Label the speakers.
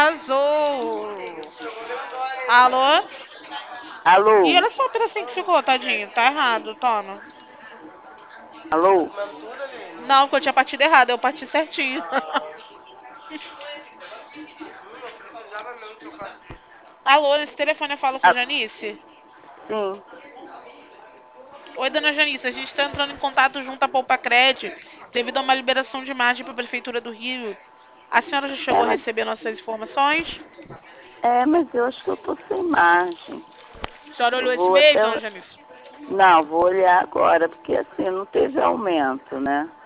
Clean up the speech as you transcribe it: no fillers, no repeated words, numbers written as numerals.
Speaker 1: arrasou. Alô? E
Speaker 2: Alô?
Speaker 1: olha só o pedacinho que ficou, tadinho. Tá errado, toma.
Speaker 2: Alô?
Speaker 1: Não, que eu tinha partido errado, eu parti certinho. Alô, nesse telefone eu falo com a
Speaker 2: Ah,
Speaker 1: Janice?
Speaker 2: sim.
Speaker 1: Oi, dona Janice, a gente está entrando em contato junto à Poupa-Cred devido a uma liberação de margem para a Prefeitura do Rio. A senhora já chegou
Speaker 2: É,
Speaker 1: a
Speaker 2: mas,
Speaker 1: receber nossas informações?
Speaker 2: mas eu acho que eu tô sem margem.
Speaker 1: A senhora
Speaker 2: Eu
Speaker 1: olhou esse
Speaker 2: vou
Speaker 1: mês,
Speaker 2: até.
Speaker 1: dona Janice?
Speaker 2: Não, vou olhar agora, porque assim não teve aumento, né?